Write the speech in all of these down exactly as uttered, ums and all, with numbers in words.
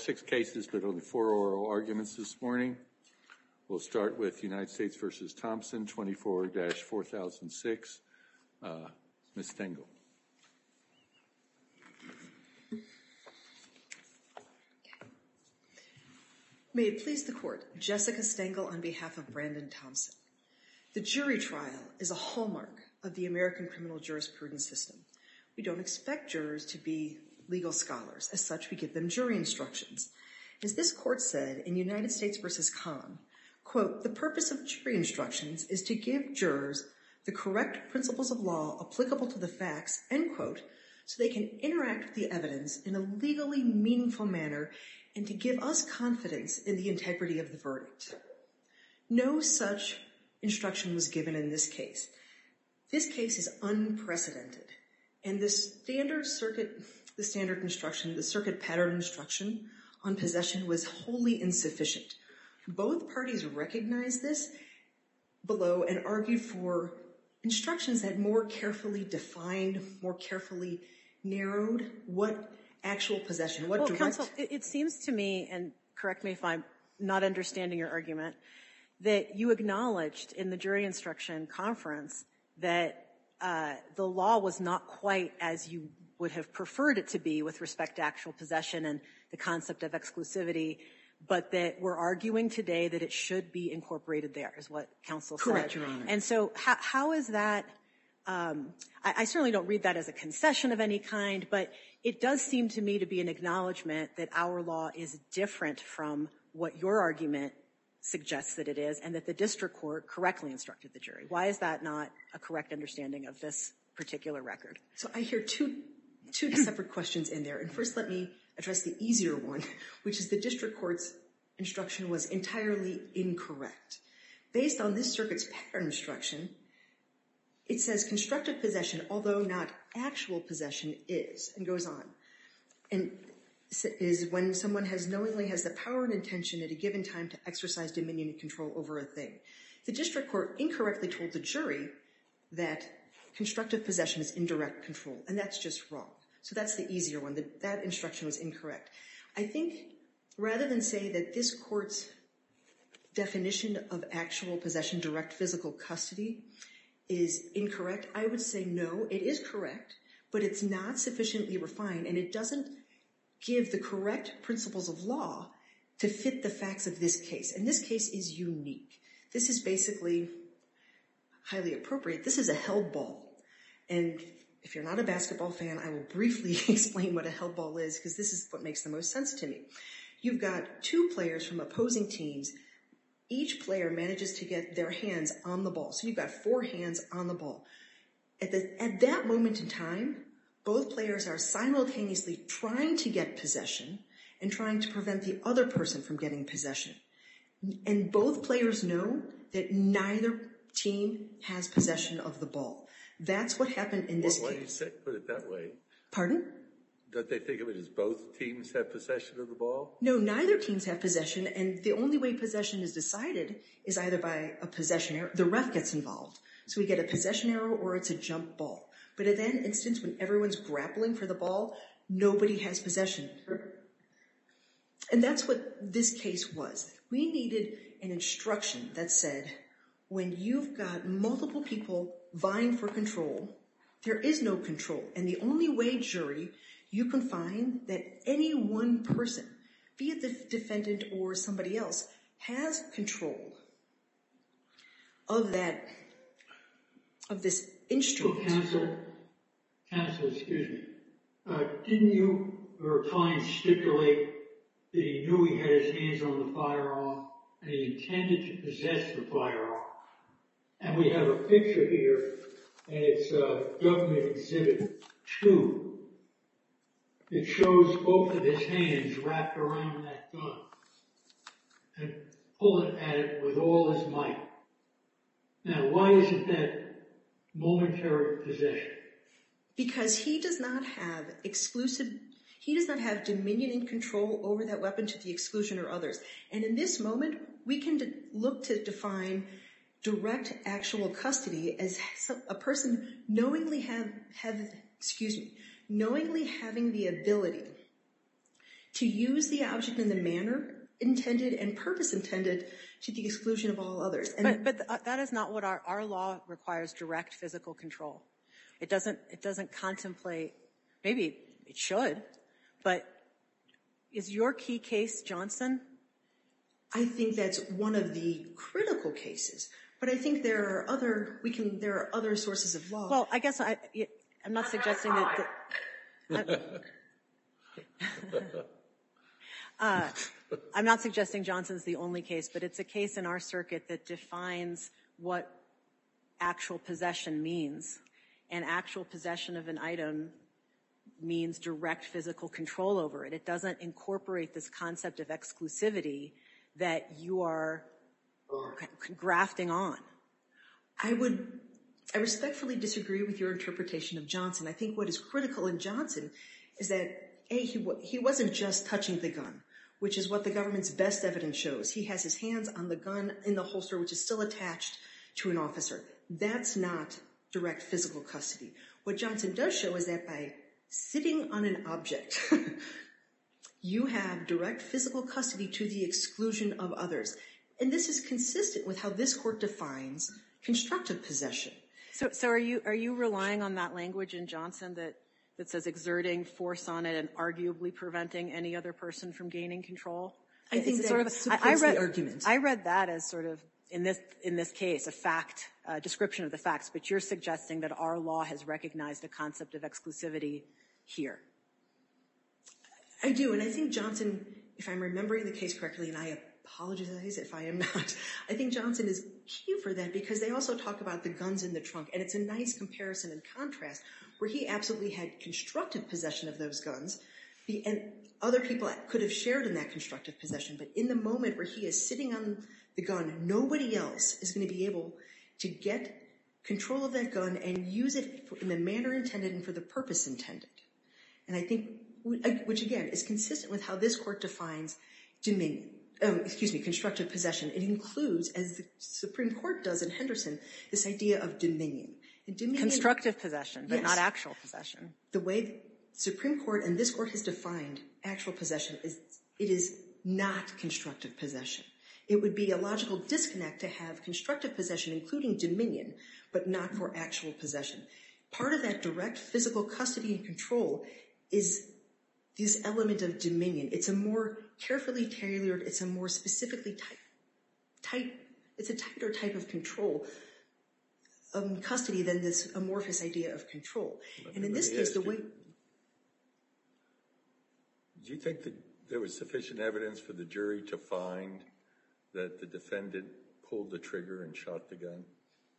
six cases, but only four oral arguments this morning. We'll start with United States v. Thompson, twenty-four dash four thousand six. Uh, Miz Stengel. May it please the Court, Jessica Stengel on behalf of Brandon Thompson. The jury trial is a hallmark of the American criminal jurisprudence system. We don't expect jurors to be legal scholars. As such, we give them jury instructions. As this Court said in United States v. Kahn, quote, the purpose of jury instructions is to give jurors the correct principles of law applicable to the facts, end quote, so they can interact with the evidence in a legally meaningful manner and to give us confidence in the integrity of the verdict. No such instruction was given in this case. This case is unprecedented, and the standard circuit, the standard instruction, the circuit pattern instruction on possession was wholly insufficient. Both parties recognized this below and argued for instructions that more carefully defined, more carefully narrowed what actual possession, what well, direct... Counsel, it, it seems to me, and correct me if I'm not understanding your argument, that you acknowledged in the jury instruction conference that uh, the law was not quite as you would have preferred it to be with respect to actual possession and the concept of exclusivity, but that we're arguing today that it should be incorporated there, is what counsel said. Correct, Your Honor. And so how, how is that, um, I, I certainly don't read that as a concession of any kind, but it does seem to me to be an acknowledgement that our law is different from what your argument suggests that it is, and that the district court correctly instructed the jury. Why is that not a correct understanding of this particular record? So I hear two, two separate questions in there. And first let me address the easier one, which is the district court's instruction was entirely incorrect. Based on this circuit's pattern instruction, it says constructive possession, although not actual possession, is, and goes on. And is when someone has knowingly has the power and intention at a given time to exercise dominion and control over a thing. The district court incorrectly told the jury that constructive possession is indirect control, and that's just wrong. So that's the easier one. That, that instruction was incorrect. I think rather than say that this court's definition of actual possession, direct physical custody, is incorrect, I would say no, it is correct, but it's not sufficiently refined, and it doesn't give the correct principles of law to fit the facts of this case. And this case is unique. This is basically highly appropriate. This is a held ball. And if you're not a basketball fan, I will briefly explain what a held ball is, because this is what makes the most sense to me. You've got two players from opposing teams. Each player manages to get their hands on the ball. So you've got four hands on the ball. At, the, at that moment in time, both players are simultaneously trying to get possession and trying to prevent the other person from getting possession. And both players know that neither team has possession of the ball. That's what happened in this well, case. Why do you say, put it that way? Pardon? Don't they think of it as both teams have possession of the ball? No, neither teams have possession, and the only way possession is decided is either by a possession error. The ref gets involved. So we get a possession error or it's a jump ball. But in that instance, when everyone's grappling for the ball, nobody has possession. And that's what this case was. We needed an instruction that said, when you've got multiple people vying for control, there is no control. And the only way, jury, you can find that any one person, be it the defendant or somebody else, has control of that, of this instrument. Counsel, counsel, excuse me. Uh, didn't you or client stipulate that he knew he had his hands on the firearm and he intended to possess the firearm? And we have a picture here, and it's uh, Government Exhibit two. It shows both of his hands wrapped around that gun and pulling at it with all his might. Now, why isn't that momentary possession? Because he does not have exclusive, he does not have dominion and control over that weapon to the exclusion of others. And in this moment, we can de- look to define direct actual custody as a person knowingly have, have, excuse me, knowingly having the ability to use the object in the manner intended and purpose intended to the exclusion of all others. And but but th- that is not what our, our law requires, direct physical control. It doesn't, it doesn't contemplate, maybe it should, but is your key case Johnson? I think that's one of the critical cases. But I think there are other, we can, there are other sources of law. Well, I guess I, I'm not suggesting that, that uh, I'm not suggesting Johnson's the only case, but it's a case in our circuit that defines what actual possession means. And actual possession of an item means direct physical control over it. It doesn't incorporate this concept of exclusivity that you are grafting on. I would, I respectfully disagree with your interpretation of Johnson. I think what is critical in Johnson is that, A, he, he wasn't just touching the gun, which is what the government's best evidence shows. He has his hands on the gun in the holster, which is still attached to an officer. That's not direct physical custody. What Johnson does show is that by sitting on an object, you have direct physical custody to the exclusion of others. And this is consistent with how this court defines constructive possession. So, so are you, are you relying on that language in Johnson that, that says exerting force on it and arguably preventing any other person from gaining control? I think that sort of, supports I, I read, the argument. I read that as sort of, in this, in this case, a fact, uh, description of the facts, but you're suggesting that our law has recognized a concept of exclusivity here. I do, and I think Johnson, if I'm remembering the case correctly, and I apologize if I am not, I think Johnson is key for that because they also talk about the guns in the trunk, and it's a nice comparison and contrast where he absolutely had constructive possession of those guns, and other people could have shared in that constructive possession, but in the moment where he is sitting on the gun, nobody else is going to be able to get control of that gun and use it in the manner intended and for the purpose intended. And I think, which again is consistent with how this court defines dominion, um, excuse me, constructive possession. It includes, as the Supreme Court does in Henderson, this idea of dominion. And dominion constructive possession, but yes, not actual possession. The way the Supreme Court and this court has defined actual possession is it is not constructive possession. It would be a logical disconnect to have constructive possession, including dominion, but not for actual possession. Part of that direct physical custody and control is this element of dominion. It's a more carefully tailored, it's a more specifically tight, tight it's a tighter type of control, um, custody than this amorphous idea of control. And in this case, the way... Do you think that there was sufficient evidence for the jury to find that the defendant pulled the trigger and shot the gun?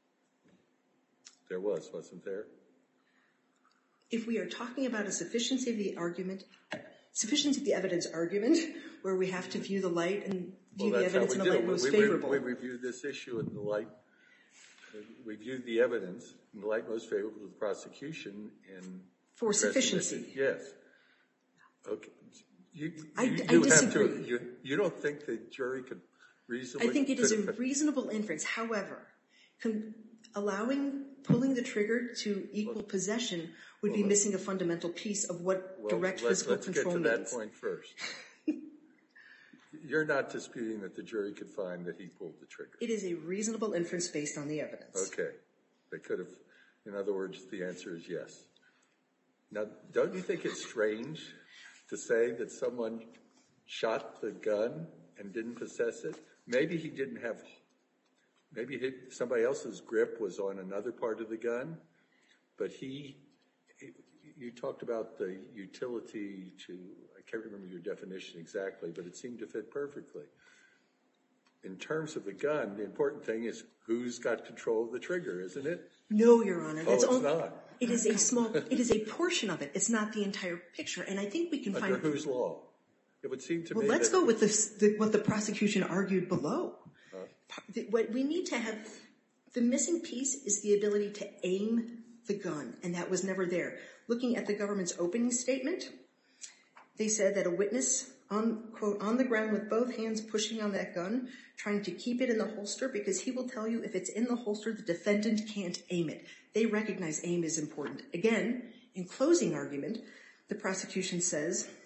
There was, wasn't there? If we are talking about a sufficiency of the argument, sufficiency of the evidence argument, where we have to view the light and view well, the evidence in the light we, most we, favorable. We, we reviewed this issue in the light, we viewed the evidence in the light most favorable to the prosecution and... For sufficiency. Yes. Okay. You, you, I, you I disagree. Have to, you, you don't think the jury could reasonably... I think it is a reasonable inference. However, com- allowing pulling the trigger to equal well, possession would well, be missing a fundamental piece of what well, direct let's, physical let's control means. Let's get to that point first. You're not disputing that the jury could find that he pulled the trigger. It is a reasonable inference based on the evidence. Okay. They could have, in other words, the answer is yes. Now, don't you think it's strange to say that someone shot the gun and didn't possess it? Maybe he didn't have, maybe he, somebody else's grip was on another part of the gun, but he, he, you talked about the utility to, I can't remember your definition exactly, but it seemed to fit perfectly. In terms of the gun, the important thing is who's got control of the trigger, isn't it? No, Your Honor. Oh, That's it's all, not. It is a small, it is a portion of it. It's not the entire picture. And I think we can Under find... Under whose law? It would seem to well, me let's that... go with this, the, what the prosecution argued below. Huh? The, what we need to have... The missing piece is the ability to aim the gun, and that was never there. Looking at the government's opening statement, they said that a witness, on quote, on the ground with both hands pushing on that gun, trying to keep it in the holster because he will tell you if it's in the holster, the defendant can't aim it. They recognize aim is important. Again, in closing argument, the prosecution says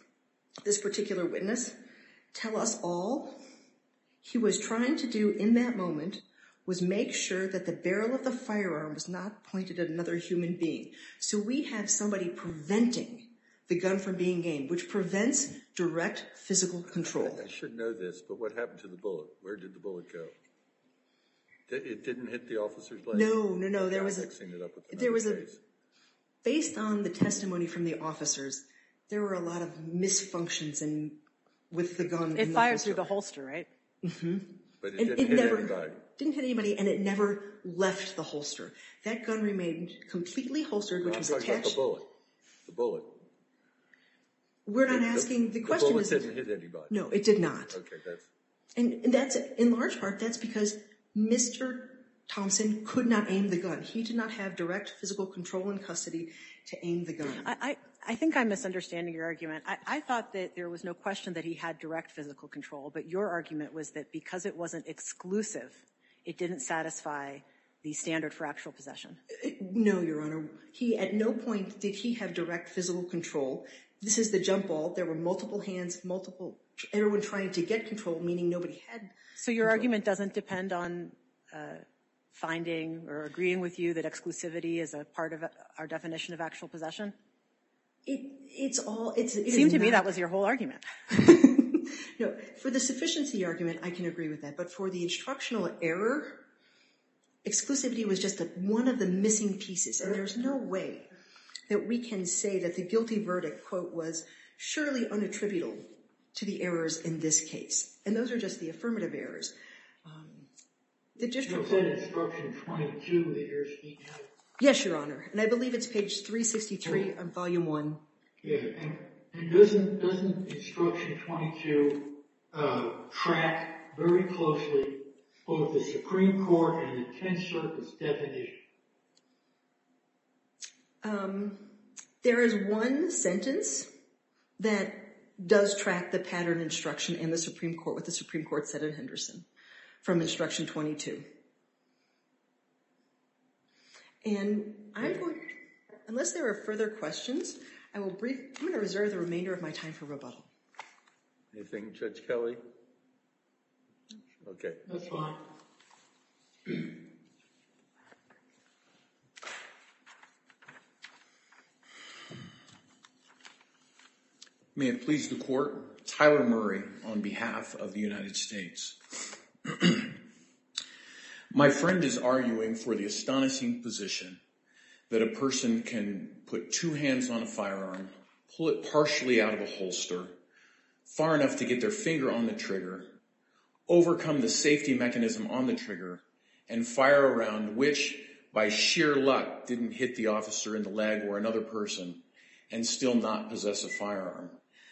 this particular witness tell us all he was trying to do in that moment was make sure that the barrel of the firearm was not pointed at another human being. So we have somebody preventing the gun from being aimed, which prevents direct physical control. I should know this, but what happened to the bullet? Where did the bullet go? It didn't hit the officer's leg? No, no, no. There was a, it up with there was a, case. based on the testimony from the officers, there were a lot of misfunctions in, with the gun. It fired through the holster, right? Mm-hmm. But it and didn't it hit never, anybody. Didn't hit anybody, and it never left the holster. That gun remained completely holstered, which no, was I'm talking attached. About the bullet. The bullet. We're not the, asking. The, the question bullet is. didn't hit anybody. No, it did not. Okay, that's. And, and that's in large part that's because Mister Thompson could not aim the gun. He did not have direct physical control and custody to aim the gun. I, I, I think I'm misunderstanding your argument. I, I thought that there was no question that he had direct physical control, but your argument was that because it wasn't exclusive, it didn't satisfy the standard for actual possession. No, Your Honor. He, at no point did he have direct physical control. This is the jump ball. There were multiple hands, multiple, everyone trying to get control, meaning nobody had. So your control. argument doesn't depend on uh, finding or agreeing with you that exclusivity is a part of our definition of actual possession? It, it's all, it's, it It seemed to not, me that was your whole argument. No, for the sufficiency argument, I can agree with that. But for the instructional error, exclusivity was just a, one of the missing pieces. And there's no way that we can say that the guilty verdict, quote, was surely unattributable to the errors in this case. And those are just the affirmative errors. Um, the district court. You said instruction twenty-two that you're speaking of. Yes, Your Honor. And I believe it's page three sixty-three oh. on volume one. Yeah, and, and doesn't, doesn't instruction twenty-two uh, track very closely both the Supreme Court and the Tenth Circuit's definition? Um, there is one sentence that does track the pattern instruction in the Supreme Court, what the Supreme Court said in Henderson from instruction twenty-two. And I'm going, unless there are further questions, I will brief, I'm going to reserve the remainder of my time for rebuttal. Anything, Judge Kelly? Okay. That's fine. May it please the court, Tyler Murray on behalf of the United States. My friend is arguing for the astonishing position that a person can put two hands on a firearm, pull it partially out of a holster, far enough to get their finger on the trigger, overcome the safety mechanism on the trigger, and fire a round which, by sheer luck, didn't hit the officer in the leg or another person, and still not possess a firearm.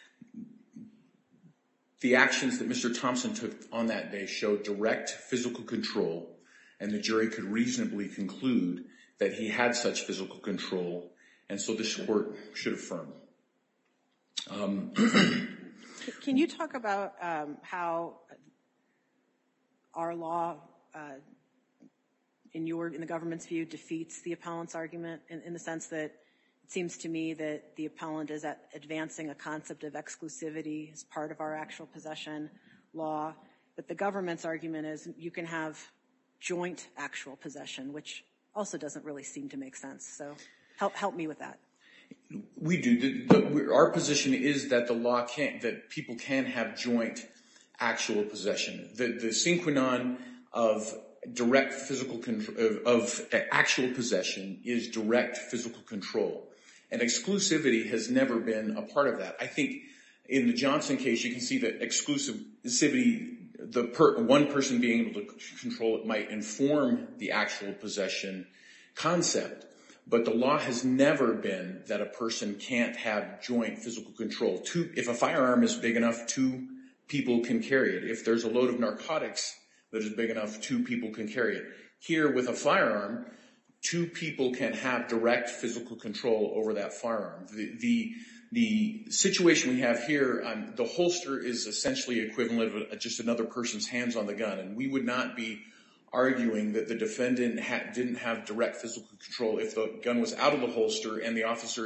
The actions that Mister Thompson took on that day showed direct physical control, and the jury could reasonably conclude that he had such physical control, and so this court should affirm. Um, Can you talk about um, how our law, uh, in your, in the government's view, defeats the appellant's argument in, in the sense that it seems to me that the appellant is at advancing a concept of exclusivity as part of our actual possession law, but the government's argument is you can have joint actual possession, which also doesn't really seem to make sense. So help help me with that. We do. The, the, our position is that the law can't, that people can have joint actual possession. The, the sine qua non of direct physical control, of, of actual possession is direct physical control. And exclusivity has never been a part of that. I think in the Johnson case, you can see that exclusivity, the per, one person being able to control it might inform the actual possession concept. But the law has never been that a person can't have joint physical control. Two, if a firearm is big enough, two people can carry it. If there's a load of narcotics that is big enough, two people can carry it. Here with a firearm, two people can have direct physical control over that firearm. The, the, the situation we have here, um, the holster is essentially equivalent of a, just another person's hands on the gun. And we would not be arguing that the defendant ha- didn't have direct physical control if the gun was out of the holster and the officers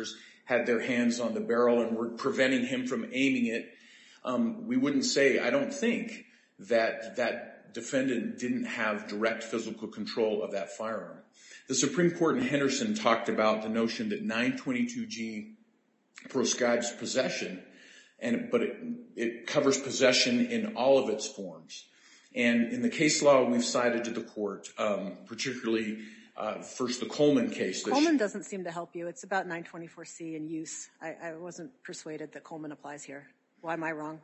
had their hands on the barrel and were preventing him from aiming it, um, we wouldn't say, I don't think, that that defendant didn't have direct physical control of that firearm. The Supreme Court in Henderson talked about the notion that nine twenty-two G proscribes possession, and but it, it covers possession in all of its forms. And in the case law we've cited to the court, um, particularly uh, first the Coleman case. Coleman doesn't seem to help you. It's about nine twenty-four C and use. I, I wasn't persuaded that Coleman applies here. Why am I wrong?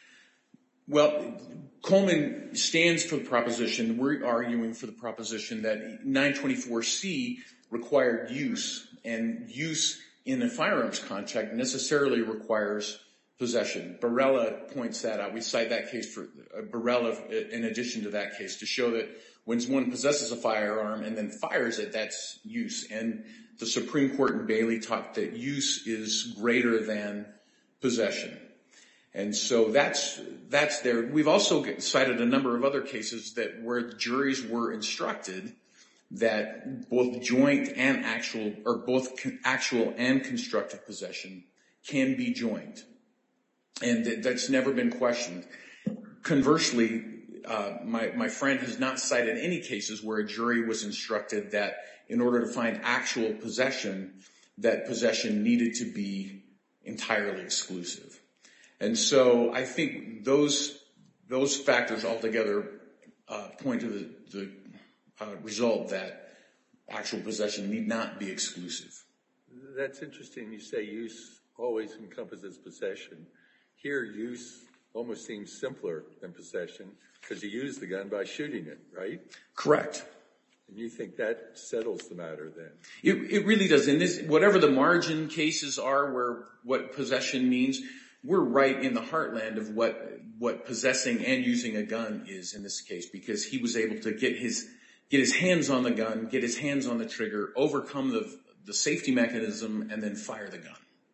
Well, Coleman stands for the proposition, we're arguing for the proposition that nine twenty-four C required use, and use in a firearms contract necessarily requires possession. Barella points that out. We cite that case for uh, Barella in addition to that case to show that when one possesses a firearm and then fires it, that's use. And the Supreme Court in Bailey taught that use is greater than possession. And so that's that's there. We've also cited a number of other cases that where juries were instructed that both joint and actual, or both actual and constructive possession can be joint. And th- that's never been questioned. Conversely, uh, my, my friend has not cited any cases where a jury was instructed that in order to find actual possession, that possession needed to be entirely exclusive. And so I think those those factors altogether uh, point to the, the uh, result that actual possession need not be exclusive. That's interesting. You say use always encompasses possession. Here, use almost seems simpler than possession because you use the gun by shooting it, right? Correct. And you think that settles the matter then? It, it really does. In this, whatever the margin cases are where what possession means, we're right in the heartland of what what possessing and using a gun is in this case, because he was able to get his get his hands on the gun, get his hands on the trigger, overcome the the safety mechanism, and then fire the gun.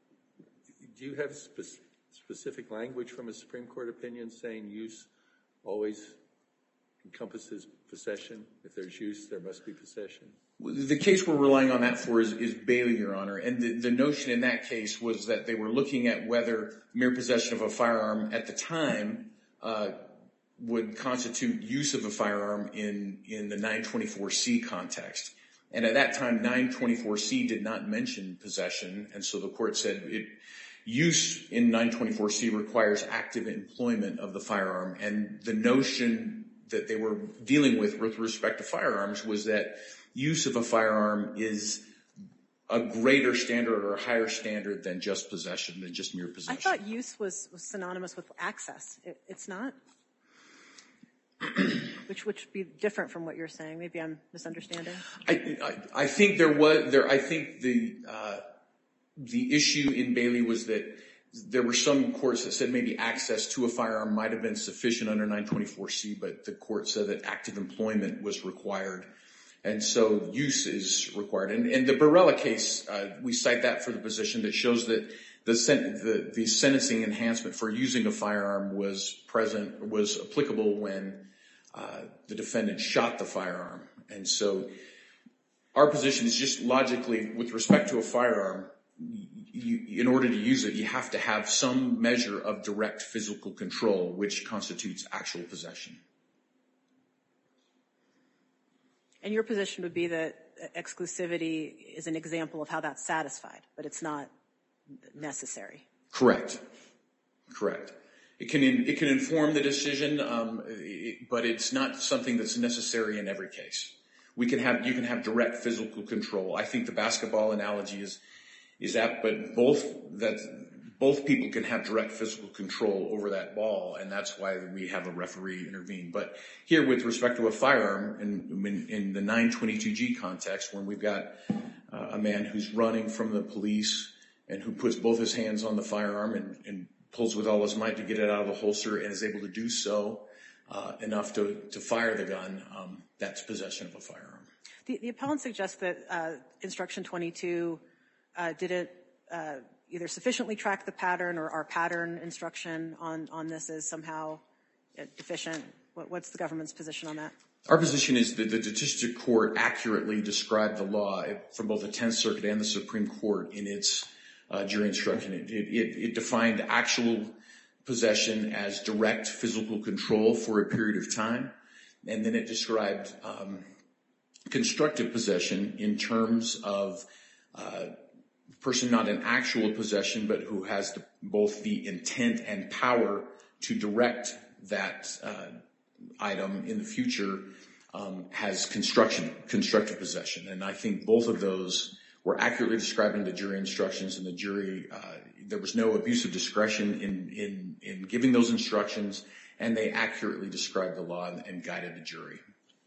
Do you have spe- specific language from a Supreme Court opinion saying use always encompasses possession? If there's use, there must be possession? The case we're relying on that for is, is Bailey, Your Honor. And the, the notion in that case was that they were looking at whether mere possession of a firearm at the time uh, would constitute use of a firearm in, in the nine twenty-four C context. And at that time, nine twenty-four C did not mention possession. And so the court said it, use in nine twenty-four C requires active employment of the firearm. And the notion that they were dealing with with respect to firearms was that use of a firearm is a greater standard or a higher standard than just possession, than just mere possession. I thought use was, was synonymous with access. It, it's not? which which would be different from what you're saying. Maybe I'm misunderstanding. I, I, I think there was there. I think the uh, the issue in Bailey was that there were some courts that said maybe access to a firearm might have been sufficient under nine twenty-four C, but the court said that active employment was required. And so use is required. And in the Barella case, uh, we cite that for the position that shows that the, sen- the the sentencing enhancement for using a firearm was present, was applicable when uh, the defendant shot the firearm. And so our position is just logically, with respect to a firearm, you, in order to use it, you have to have some measure of direct physical control, which constitutes actual possession. And your position would be that exclusivity is an example of how that's satisfied, but it's not necessary. Correct. Correct. It can in, it can inform the decision, um, it, but it's not something that's necessary in every case. We can have you can have direct physical control. I think the basketball analogy is is apt, but both that both people can have direct physical control over that ball, and that's why we have a referee intervene. But here, with respect to a firearm, in, in, in the nine twenty-two G context, when we've got uh, a man who's running from the police and who puts both his hands on the firearm and, and pulls with all his might to get it out of the holster and is able to do so uh, enough to, to fire the gun, um, that's possession of a firearm. The, the appellant suggests that uh, Instruction twenty-two uh, didn't uh, either sufficiently track the pattern, or our pattern instruction on, on this is somehow deficient. What, what's the government's position on that? Our position is that the district court accurately described the law from both the Tenth Circuit and the Supreme Court in its uh, jury instruction. It, it, it defined actual possession as direct physical control for a period of time, and then it described um, constructive possession in terms of uh, a person not in actual possession, but who has the, both the intent and power to direct that uh, item in the future, um, has construction, constructive possession. And I think both of those were accurately described in the jury instructions, and the jury, uh, there was no abuse of discretion in, in, in giving those instructions, and they accurately described the law and, and guided the jury.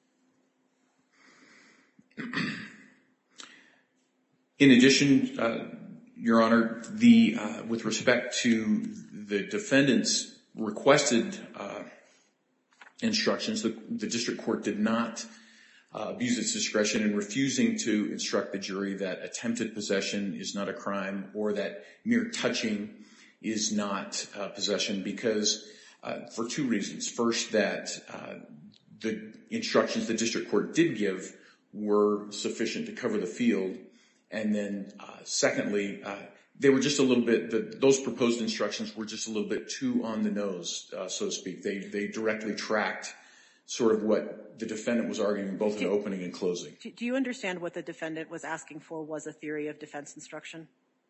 In addition, uh, Your Honor, the, uh, with respect to the defendant's requested uh, instructions, the, the district court did not uh, abuse its discretion in refusing to instruct the jury that attempted possession is not a crime, or that mere touching is not uh, possession, because uh, for two reasons. First, that uh, the instructions the district court did give were sufficient to cover the field, and then uh, secondly, uh, they were just a little bit, the, those proposed instructions were just a little bit too on the nose, uh, so to speak. They, they directly tracked sort of what the defendant was arguing both in opening and closing. Do you understand what the defendant was asking for was a theory of defense instruction?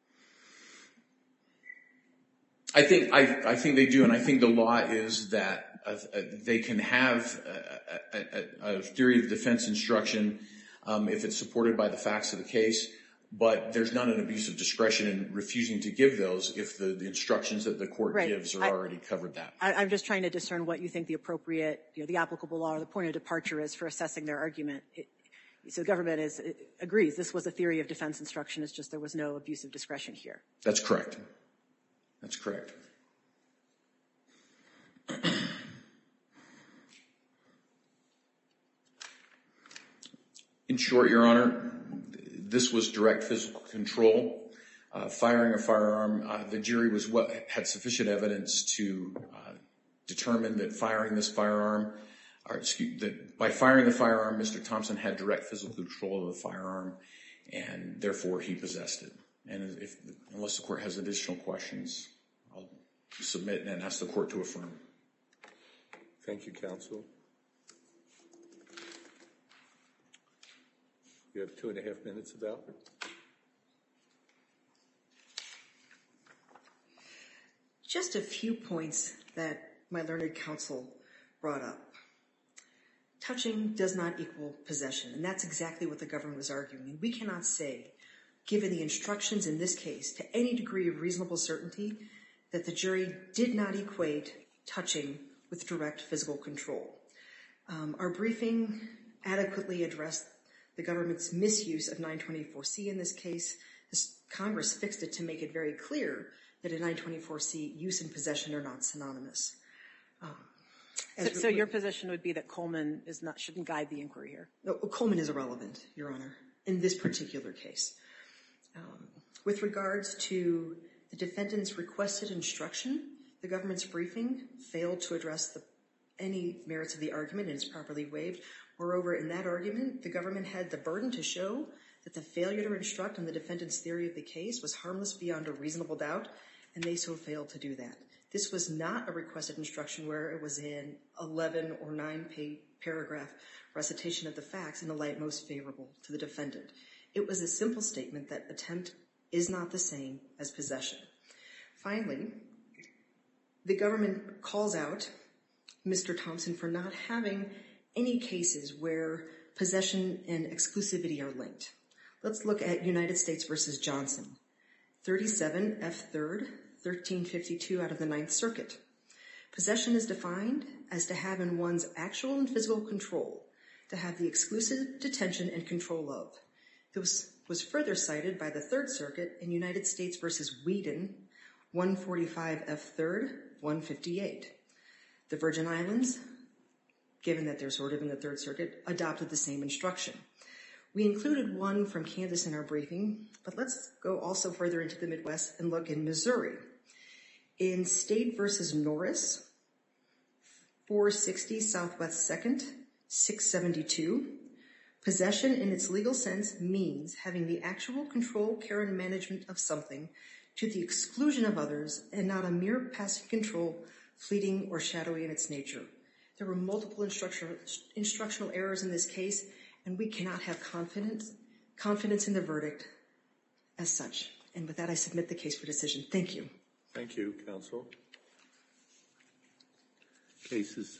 I think I, I think they do, and I think the law is that uh, uh, they can have a, a, a theory of defense instruction um, if it's supported by the facts of the case, but there's not an abuse of discretion in refusing to give those if the, the instructions that the court right. gives are I, already covered that. I, I'm just trying to discern what you think the appropriate, you know, the applicable law or the point of departure is for assessing their argument. It, so the government is, agrees this was a theory of defense instruction. It's just there was no abuse of discretion here. That's correct. That's correct. In short, Your Honor, this was direct physical control. Uh, firing a firearm, uh, the jury was what had sufficient evidence to uh, determine that firing this firearm, or excuse, that by firing the firearm, Mister Thompson had direct physical control of the firearm, and therefore he possessed it. And if, unless the court has additional questions, I'll submit and ask the court to affirm. Thank you, counsel. You have two and a half minutes about. Just a few points that my learned counsel brought up. Touching does not equal possession, and that's exactly what the government was arguing. And we cannot say, given the instructions in this case, to any degree of reasonable certainty, that the jury did not equate touching with direct physical control. Um, our briefing adequately addressed the government's misuse of nine twenty-four C in this case. This, Congress fixed it to make it very clear that in nine twenty-four C, use and possession are not synonymous. Um, so, so your position would be that Coleman is not, shouldn't guide the inquiry here? No, Coleman is irrelevant, Your Honor, in this particular case. Um, with regards to the defendant's requested instruction, the government's briefing failed to address the, any merits of the argument and is properly waived. Moreover, in that argument, the government had the burden to show that the failure to instruct on the defendant's theory of the case was harmless beyond a reasonable doubt, and they so failed to do that. This was not a requested instruction where it was in eleven or nine paragraph recitation of the facts in the light most favorable to the defendant. It was a simple statement that attempt is not the same as possession. Finally, the government calls out Mister Thompson for not having any cases where possession and exclusivity are linked. Let's look at United States versus Johnson, thirty-seven F third, thirteen fifty-two out of the Ninth Circuit. Possession is defined as to have in one's actual and physical control, to have the exclusive detention and control of. This was further cited by the Third Circuit in United States versus Whedon, one forty-five F third, one fifty-eight. The Virgin Islands, given that they're sort of in the Third Circuit, adopted the same instruction. We included one from Kansas in our briefing, but let's go also further into the Midwest and look in Missouri. In State versus Norris, four sixty Southwest second, six seventy-two, Possession in its legal sense means having the actual control, care, and management of something to the exclusion of others, and not a mere passive control, fleeting or shadowy in its nature. There were multiple instructional, instructional errors in this case, and we cannot have confidence, confidence in the verdict as such. And with that, I submit the case for decision. Thank you. Thank you, counsel. Case is